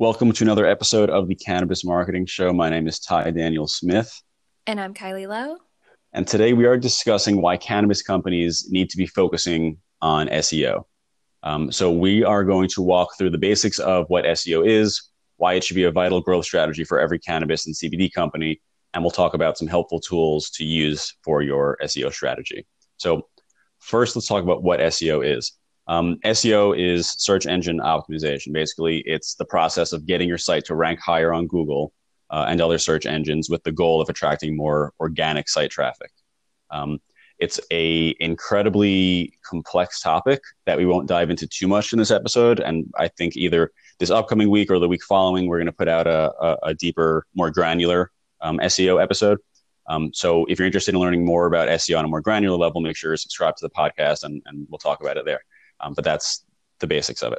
Welcome to another episode of the Cannabis Marketing Show. My name is Ty Daniel Smith, And I'm Kylie Lowe. and today we are discussing why cannabis companies need to be focusing on SEO. So we are going to walk through the basics of what SEO is, why it should be a vital growth strategy for every cannabis and CBD company, and we'll talk about some helpful tools to use for your SEO strategy. So first, let's talk about what SEO is. SEO is search engine optimization. Basically, it's the process of getting your site to rank higher on Google and other search engines with the goal of attracting more organic site traffic. Um, it's a incredibly complex topic that we won't dive into too much in this episode. And I think either this upcoming week or the week following, we're going to put out a deeper, more granular SEO episode. So if you're interested in learning more about SEO on a more granular level, make sure you subscribe to the podcast and we'll talk about it there. But that's the basics of it.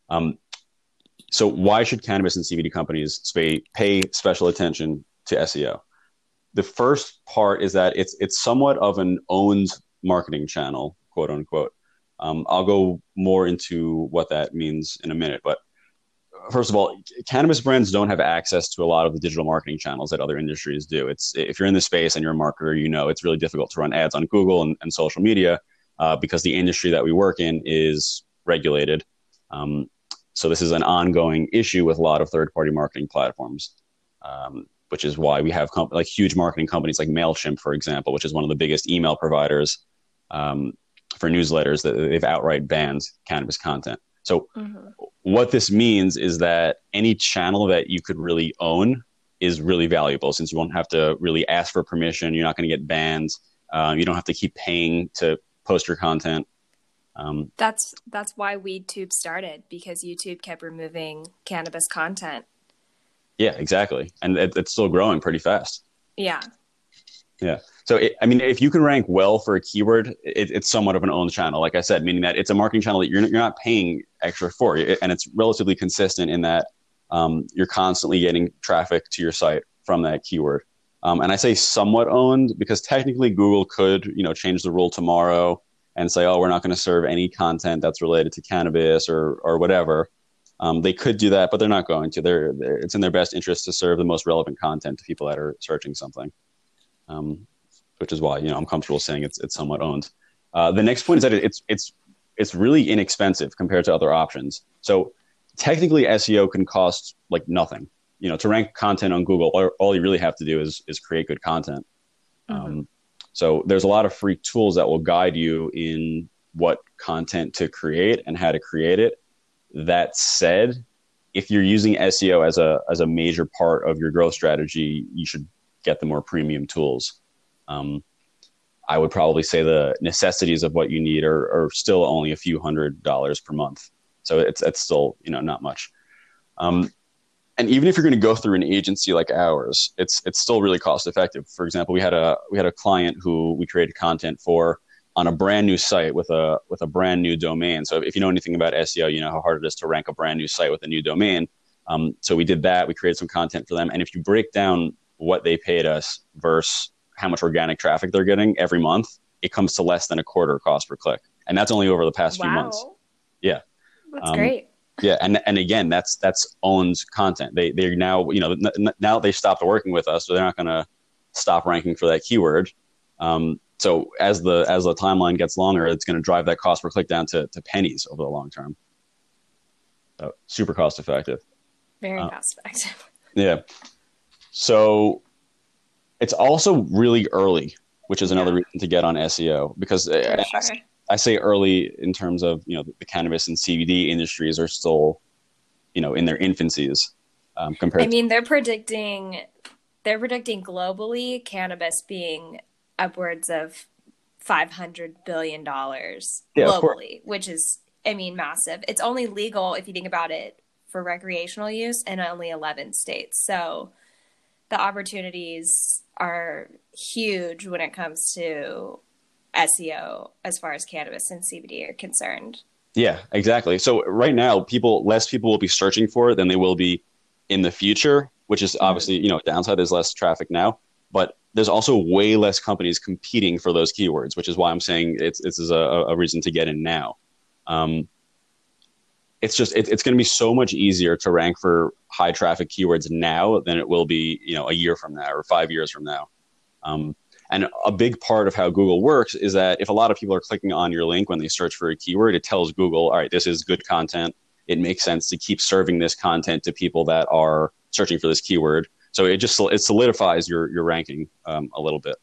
So why should cannabis and CBD companies pay special attention to SEO? The first part is that it's somewhat of an owned marketing channel, quote unquote. I'll go more into what that means in a minute. But first of all, cannabis brands don't have access to a lot of the digital marketing channels that other industries do. If you're in this space and you're a marketer, it's really difficult to run ads on Google and social media because the industry that we work in is regulated. So this is an ongoing issue with a lot of third-party marketing platforms, which is why we have like huge marketing companies like MailChimp, for example, which is one of the biggest email providers for newsletters, that they've outright banned cannabis content. So what this means is that any channel that you could really own is really valuable, since you won't have to really ask for permission. You're not going to get banned. You don't have to keep paying to post your content. That's why WeedTube started, because YouTube kept removing cannabis content. Yeah, exactly. And it's still growing pretty fast. Yeah. Yeah. So, if you can rank well for a keyword, it's somewhat of an owned channel, like I said, meaning that it's a marketing channel that you're not paying extra for. And it's relatively consistent in that you're constantly getting traffic to your site from that keyword. And I say somewhat owned because technically Google could, change the rule tomorrow and say, oh, we're not going to serve any content that's related to cannabis or whatever. They could do that, but they're not going to. It's in their best interest to serve the most relevant content to people that are searching something, which is why I'm comfortable saying it's somewhat owned. The next point is that it's really inexpensive compared to other options. So technically, SEO can cost like nothing. To rank content on Google, all you really have to do is create good content. So there's a lot of free tools that will guide you in what content to create and how to create it. That said, if you're using SEO as a major part of your growth strategy, you should get the more premium tools. I would probably say the necessities of what you need are still only a few $100s per month. So it's still, not much. And even if you're going to go through an agency like ours, it's still really cost effective. For example, we had a client who we created content for on a brand new site with a brand new domain. So if you know anything about SEO, you know how hard it is to rank a brand new site with a new domain. So we did that. We created some content for them. And if you break down what they paid us versus how much organic traffic they're getting every month, it comes to less than a quarter cost per click. And that's only over the past few months. Yeah. That's great. Yeah, and again, that's owned content. They're now, now they stopped working with us, so they're not going to stop ranking for that keyword. So as the timeline gets longer, it's going to drive that cost per click down to pennies over the long term. So super cost effective. Very cost effective. Yeah. So it's also really early, which is another reason to get on SEO, because I say early in terms of, the cannabis and CBD industries are still, in their infancies compared. They're predicting globally cannabis being upwards of $500 billion globally, which is, massive. It's only legal, if you think about it, for recreational use in only 11 states. So the opportunities are huge when it comes to SEO as far as cannabis and CBD are concerned. Yeah, exactly. So right now, less people will be searching for it than they will be in the future, which is obviously, downside. There's less traffic now, but there's also way less companies competing for those keywords, which is why I'm saying this is a reason to get in now. it's just it's going to be so much easier to rank for high traffic keywords now than it will be, a year from now or 5 years from now. And a big part of how Google works is that if a lot of people are clicking on your link when they search for a keyword, it tells Google, all right, this is good content. It makes sense to keep serving this content to people that are searching for this keyword. So it solidifies your ranking a little bit.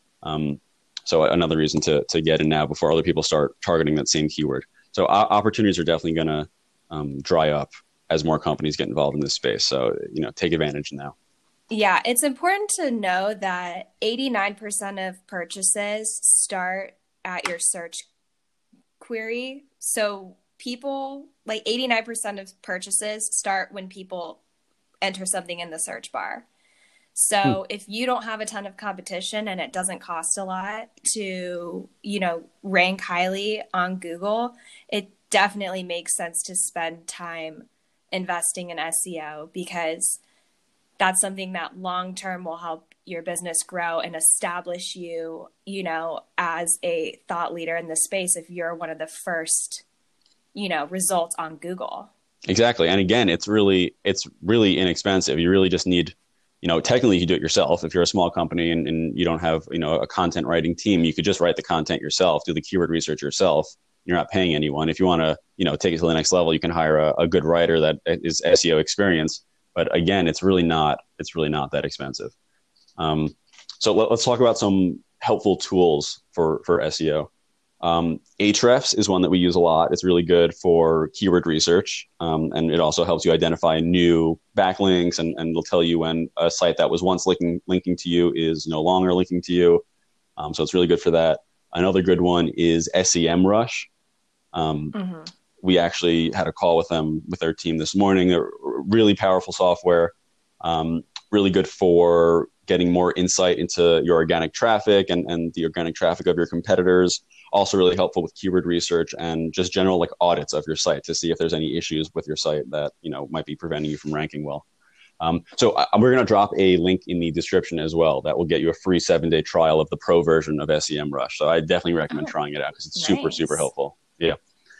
So another reason to get in now before other people start targeting that same keyword. So opportunities are definitely going to dry up as more companies get involved in this space. So, take advantage now. Yeah, it's important to know that 89% of purchases start at your search query. So people, like 89% of purchases start when people enter something in the search bar. So if you don't have a ton of competition and it doesn't cost a lot to, rank highly on Google, it definitely makes sense to spend time investing in SEO, because that's something that long-term will help your business grow and establish you, as a thought leader in the space if you're one of the first, results on Google. Exactly. And again, it's really inexpensive. You really just need, technically you do it yourself. If you're a small company and you don't have, a content writing team, you could just write the content yourself, do the keyword research yourself. You're not paying anyone. If you want to, take it to the next level, you can hire a good writer that is SEO experienced. But again, it's really not that expensive. So let's talk about some helpful tools for SEO. Ahrefs is one that we use a lot. It's really good for keyword research. And it also helps you identify new backlinks, and it'll tell you when a site that was once linking to you is no longer linking to you. So it's really good for that. Another good one is SEMrush. We actually had a call with them, with their team this morning. They're really powerful software, really good for getting more insight into your organic traffic and the organic traffic of your competitors. Also really helpful with keyword research and just general audits of your site to see if there's any issues with your site that, might be preventing you from ranking well. So we're going to drop a link in the description as well that will get you a free 7-day trial of the pro version of SEMrush. So I definitely recommend trying it out because it's super, super helpful. Yeah.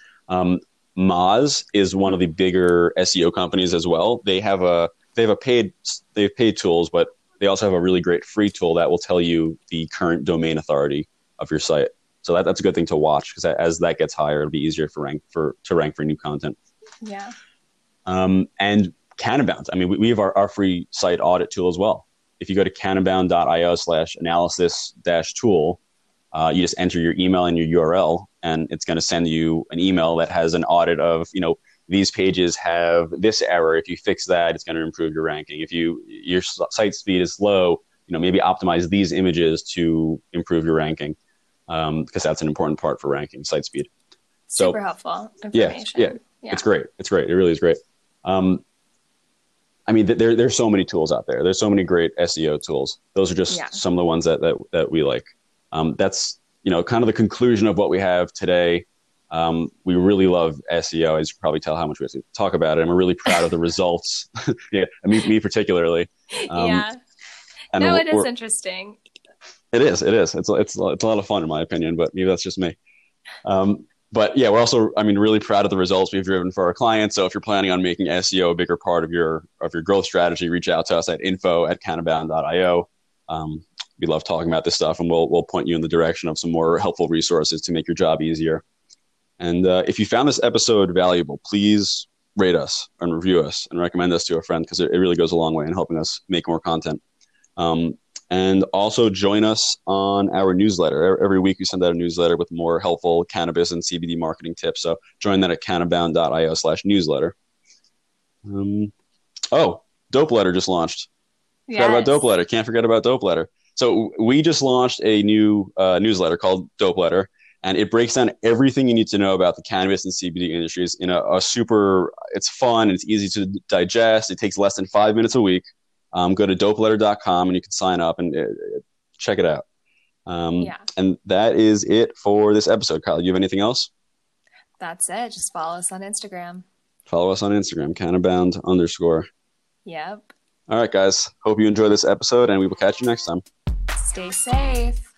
Moz is one of the bigger SEO companies as well. They have paid tools, but they also have a really great free tool that will tell you the current domain authority of your site. So that's a good thing to watch, because as that gets higher, it'll be easier to rank for new content. Yeah. And Canabound. I mean, we have our free site audit tool as well. If you go to canabound.io/analysis-tool, you just enter your email and your URL, and it's going to send you an email that has an audit of, these pages have this error. If you fix that, it's going to improve your ranking. If your site speed is low, maybe optimize these images to improve your ranking, because that's an important part for ranking, site speed. Super helpful information. Yeah. It's great. It really is great. I mean, there's so many tools out there. There's so many great SEO tools. Those are just some of the ones that we like. That's, kind of the conclusion of what we have today. We really love SEO, as you can probably tell how much we have to talk about it. And we're really proud of the results. Yeah, me particularly. Yeah. No, it is interesting. It is. It's a lot of fun in my opinion, but maybe that's just me. But yeah, we're also, really proud of the results we've driven for our clients. So if you're planning on making SEO a bigger part of your growth strategy, reach out to us at info@canabound.io. We love talking about this stuff, and we'll point you in the direction of some more helpful resources to make your job easier. And if you found this episode valuable, please rate us and review us and recommend us to a friend, because it really goes a long way in helping us make more content. And also join us on our newsletter. Every week we send out a newsletter with more helpful cannabis and CBD marketing tips. So join that at canabound.io/newsletter. Dope Letter just launched. Yes. Forgot about Dope Letter. Can't forget about Dope Letter. So we just launched a new newsletter called Dope Letter, and it breaks down everything you need to know about the cannabis and CBD industries in a super, it's fun, it's easy to digest. It takes less than 5 minutes a week. Go to dopeletter.com and you can sign up and check it out. And that is it for this episode. Kyle, do you have anything else? That's it. Just follow us on Instagram. Follow us on Instagram, canabound_. Yep. All right, guys. Hope you enjoy this episode, and we will catch you next time. Stay safe.